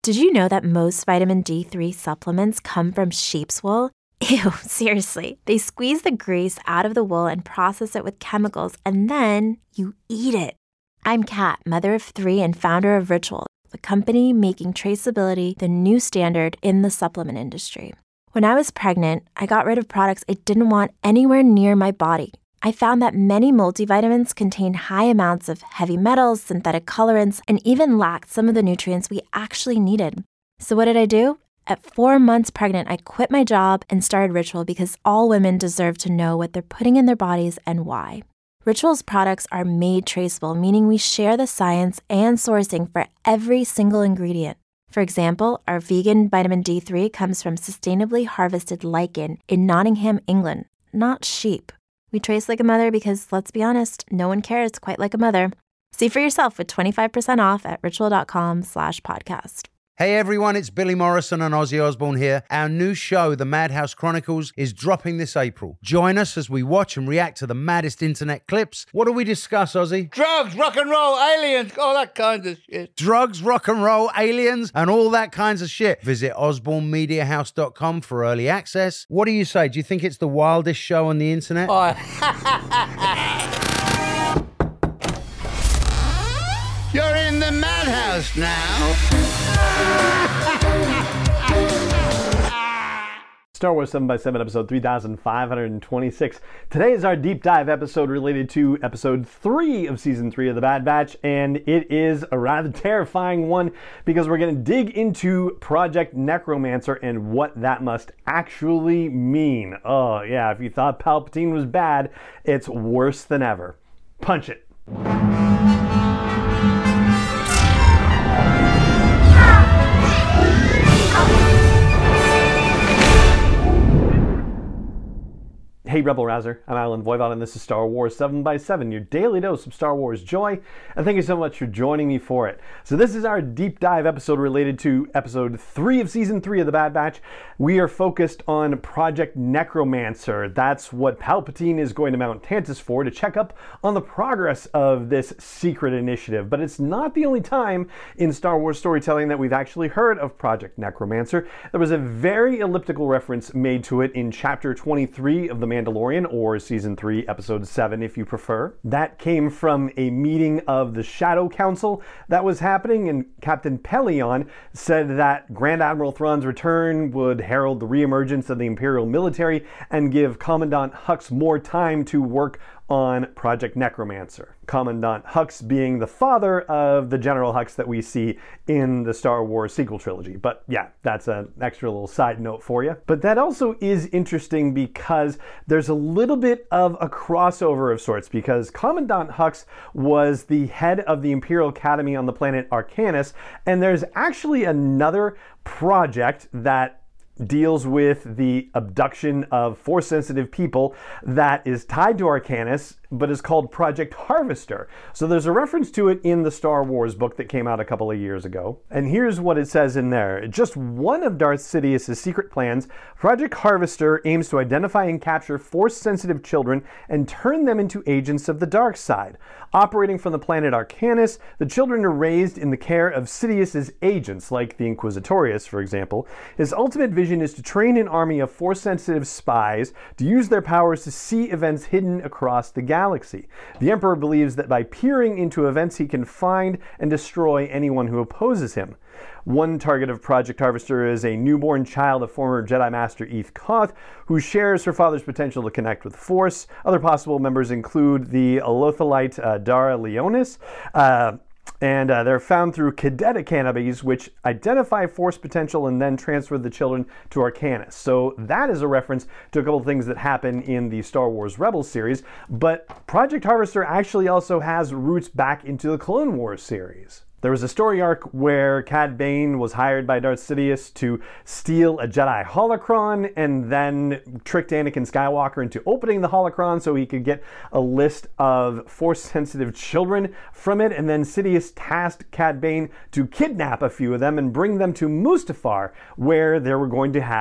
Did you know that most vitamin D3 supplements come from sheep's wool? Ew, seriously. They squeeze the grease out of the wool and process it with chemicals, and then you eat it. I'm Kat, mother of 3 and founder of Ritual, the company making traceability the new standard in the supplement industry. When I was pregnant, I got rid of products I didn't want anywhere near my body. I found that many multivitamins contain high amounts of heavy metals, synthetic colorants, and even lacked some of the nutrients we actually needed. So what did I do? At 4 months pregnant, I quit my job and started Ritual because all women deserve to know what they're putting in their bodies and why. Ritual's products are made traceable, meaning we share the science and sourcing for every single ingredient. For example, our vegan vitamin D3 comes from sustainably harvested lichen in Nottingham, England, not sheep. We trace like a mother because, let's be honest, no one cares quite like a mother. See for yourself with 25% off at ritual.com/podcast. Hey everyone, it's Billy Morrison and Ozzy Osbourne here. Our new show, The Madhouse Chronicles, is dropping this April. Join us as we watch and react to the maddest internet clips. What do we discuss, Ozzy? Drugs, rock and roll, aliens, all that kind of shit. Drugs, rock and roll, aliens, and all that kinds of shit. Visit osbornemediahouse.com for early access. What do you say? Do you think it's the wildest show on the internet? You're in the madhouse now. Star Wars 7x7 episode 3526. Today is our deep dive episode related to episode 3 of season 3 of The Bad Batch, and it is a rather terrifying one because we're going to dig into Project Necromancer and what that must actually mean. Oh yeah, if you thought Palpatine was bad, it's worse than ever. Punch it. Hey Rebel Rouser, I'm Alan Voivod and this is Star Wars 7x7, your daily dose of Star Wars joy, and thank you so much for joining me for it. So this is our deep dive episode related to episode 3 of season 3 of The Bad Batch. We are focused on Project Necromancer. That's what Palpatine is going to mount Tantus for, to check up on the progress of this secret initiative. But it's not the only time in Star Wars storytelling that we've actually heard of Project Necromancer. There was a very elliptical reference made to it in chapter 23 of The Mandalorian, or season 3 episode 7 if you prefer. That came from a meeting of the Shadow Council that was happening, and Captain Pelion said that Grand Admiral Thrawn's return would herald the reemergence of the Imperial military and give Commandant Hux more time to work on Project Necromancer. Commandant Hux being the father of the General Hux that we see in the Star Wars sequel trilogy. But yeah, that's an extra little side note for you. But that also is interesting because there's a little bit of a crossover of sorts, because Commandant Hux was the head of the Imperial Academy on the planet Arcanus, and there's actually another project that deals with the abduction of Force-sensitive people that is tied to Arcanus, but is called Project Harvester. So there's a reference to it in the Star Wars book that came out a couple of years ago. And here's what it says in there. Just one of Darth Sidious's secret plans, Project Harvester aims to identify and capture Force-sensitive children and turn them into agents of the dark side. Operating from the planet Arcanus, the children are raised in the care of Sidious's agents, like the Inquisitorius, for example. His ultimate vision is to train an army of Force-sensitive spies to use their powers to see events hidden across the galaxy. The Emperor believes that by peering into events, he can find and destroy anyone who opposes him. One target of Project Harvester is a newborn child of former Jedi Master Eth Koth, who shares her father's potential to connect with the Force. Other possible members include the Lothalite Dara Leonis, and they're found through cadet academies, which identify Force potential and then transfer the children to Arcanus. So that is a reference to a couple of things that happen in the Star Wars Rebels series, but Project Harvester actually also has roots back into the Clone Wars series. There was a story arc where Cad Bane was hired by Darth Sidious to steal a Jedi holocron and then tricked Anakin Skywalker into opening the holocron so he could get a list of Force-sensitive children from it, and then Sidious tasked Cad Bane to kidnap a few of them and bring them to Mustafar, where they were going to have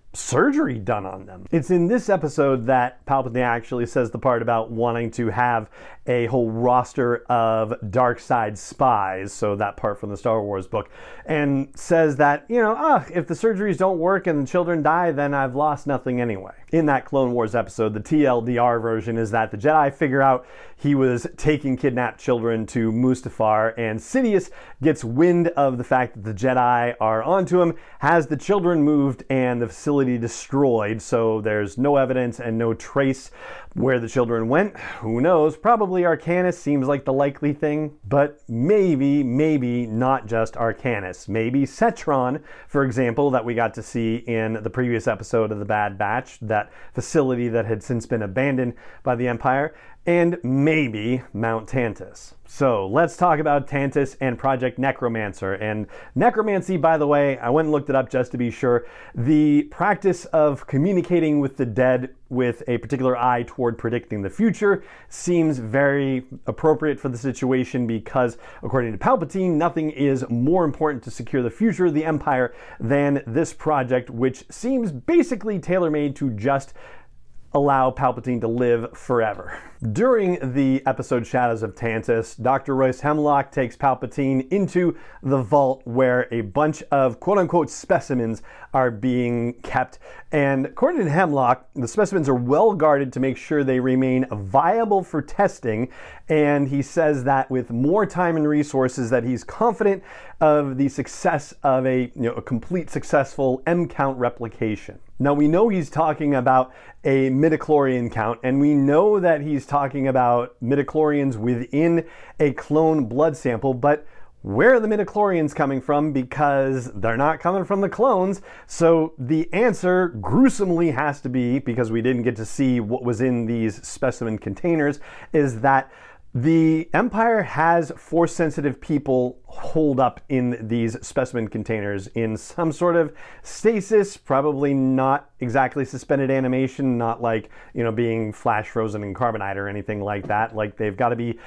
surgery done on them. It's in this episode that Palpatine actually says the part about wanting to have a whole roster of dark side spies, so that part from the Star Wars book, and says that, if the surgeries don't work and the children die, then I've lost nothing anyway. In that Clone Wars episode, the TLDR version is that the Jedi figure out he was taking kidnapped children to Mustafar, and Sidious gets wind of the fact that the Jedi are onto him, has the children moved and the facility destroyed, so there's no evidence and no trace where the children went. Who knows? Probably Arcanus seems like the likely thing, but maybe not just Arcanus. Maybe Cetron, for example, that we got to see in the previous episode of The Bad Batch, that facility that had since been abandoned by the Empire, and maybe Mount Tantus. So let's talk about Tantus and Project Necromancer. And necromancy, by the way, I went and looked it up just to be sure. The practice of communicating with the dead with a particular eye toward predicting the future seems very appropriate for the situation because, according to Palpatine, nothing is more important to secure the future of the Empire than this project, which seems basically tailor-made to just allow Palpatine to live forever. During the episode Shadows of Tantus, Dr. Royce Hemlock takes Palpatine into the vault where a bunch of quote-unquote specimens are being kept. And according to Hemlock, the specimens are well guarded to make sure they remain viable for testing. And he says that with more time and resources that he's confident of the success of a complete successful M-count replication. Now we know he's talking about a midichlorian count, and we know that he's talking about midichlorians within a clone blood sample, but where are the midichlorians coming from? Because they're not coming from the clones. So the answer gruesomely has to be, because we didn't get to see what was in these specimen containers, is that the Empire has Force-sensitive people holed up in these specimen containers in some sort of stasis, probably not exactly suspended animation, not like, being flash frozen in carbonite or anything like that. Like, they've got to be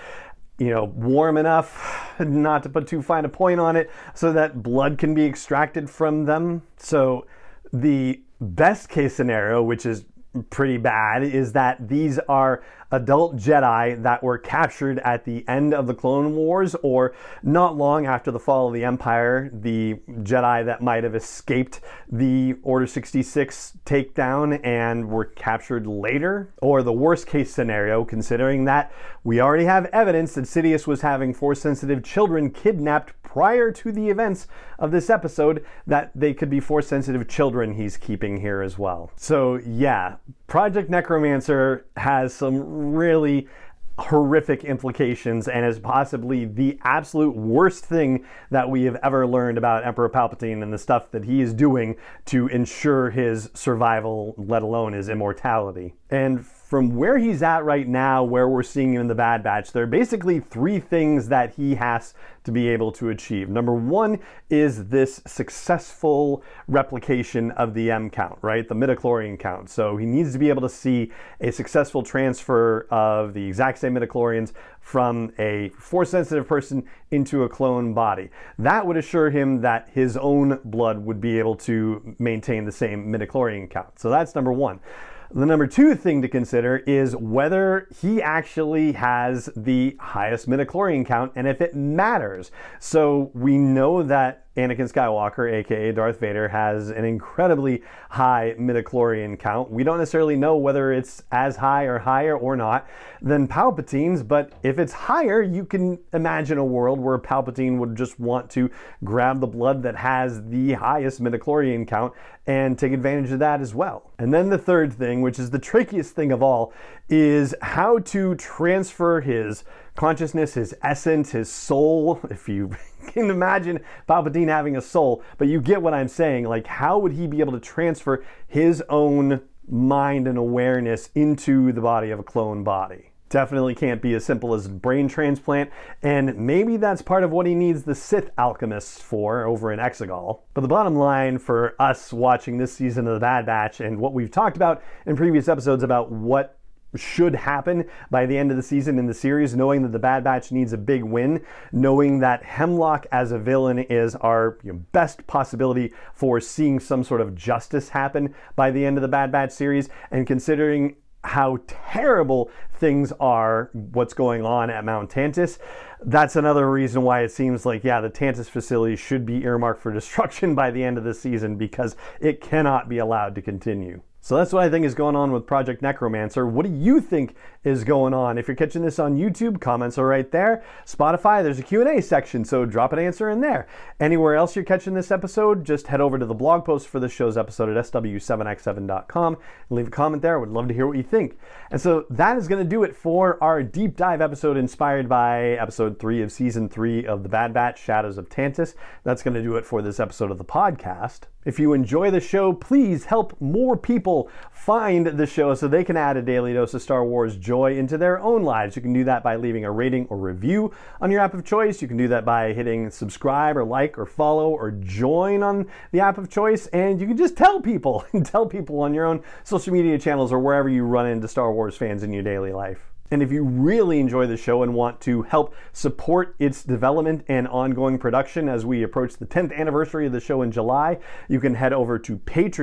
warm enough, not to put too fine a point on it, so that blood can be extracted from them. So the best case scenario, which is pretty bad, is that these are adult Jedi that were captured at the end of the Clone Wars or not long after the fall of the Empire, the Jedi that might have escaped the Order 66 takedown and were captured later. Or the worst case scenario, considering that we already have evidence that Sidious was having Force-sensitive children kidnapped prior to the events of this episode, that they could be Force-sensitive children he's keeping here as well. So yeah, Project Necromancer has some really horrific implications and is possibly the absolute worst thing that we have ever learned about Emperor Palpatine and the stuff that he is doing to ensure his survival, let alone his immortality. And from where he's at right now, where we're seeing him in the Bad Batch, there are basically three things that he has to be able to achieve. Number one is this successful replication of the M count, right? The midichlorian count. So he needs to be able to see a successful transfer of the exact same midichlorians from a Force-sensitive person into a clone body. That would assure him that his own blood would be able to maintain the same midichlorian count. So that's number one. The number two thing to consider is whether he actually has the highest midichlorian count and if it matters. So we know that Anakin Skywalker, aka Darth Vader, has an incredibly high midichlorian count. We don't necessarily know whether it's as high or higher or not than Palpatine's, but if it's higher, you can imagine a world where Palpatine would just want to grab the blood that has the highest midichlorian count and take advantage of that as well. And then the third thing, which is the trickiest thing of all, is how to transfer his consciousness, his essence, his soul. If you can imagine Palpatine having a soul, but you get what I'm saying. Like, how would he be able to transfer his own mind and awareness into the body of a clone body? Definitely can't be as simple as brain transplant, and maybe that's part of what he needs the Sith alchemists for over in Exegol. But the bottom line for us watching this season of The Bad Batch, and what we've talked about in previous episodes about what should happen by the end of the season in the series, knowing that the Bad Batch needs a big win, knowing that Hemlock as a villain is our best possibility for seeing some sort of justice happen by the end of the Bad Batch series, and considering how terrible things are, what's going on at Mount Tantiss, that's another reason why it seems like, the Tantiss facility should be earmarked for destruction by the end of the season, because it cannot be allowed to continue. So that's what I think is going on with Project Necromancer. What do you think is going on? If you're catching this on YouTube, comments are right there. Spotify, there's a Q&A section, so drop an answer in there. Anywhere else you're catching this episode, just head over to the blog post for this show's episode at sw7x7.com and leave a comment there. I would love to hear what you think. And so that is going to do it for our deep dive episode inspired by episode 3 of season 3 of The Bad Batch, Shadows of Tantiss. That's going to do it for this episode of the podcast. If you enjoy the show, please help more people find the show so they can add a daily dose of Star Wars joy into their own lives. You can do that by leaving a rating or review on your app of choice. You can do that by hitting subscribe or like or follow or join on the app of choice. And you can just tell people on your own social media channels or wherever you run into Star Wars fans in your daily life. And if you really enjoy the show and want to help support its development and ongoing production as we approach the 10th anniversary of the show in July, you can head over to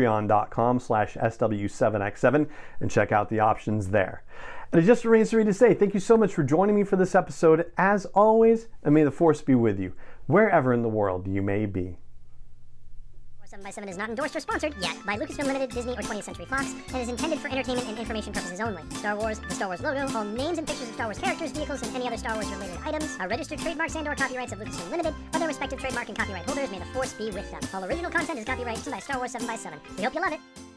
patreon.com/SW7x7 and check out the options there. And it just remains for me to say thank you so much for joining me for this episode, as always, and may the Force be with you, wherever in the world you may be. 7x7 is not endorsed or sponsored yet by Lucasfilm Limited, Disney, or 20th Century Fox, and is intended for entertainment and information purposes only. Star Wars, the Star Wars logo, all names and pictures of Star Wars characters, vehicles, and any other Star Wars-related items are registered trademarks and/or copyrights of Lucasfilm Limited, or their respective trademark and copyright holders. May the Force be with them. All original content is copyright by Star Wars 7x7. We hope you love it.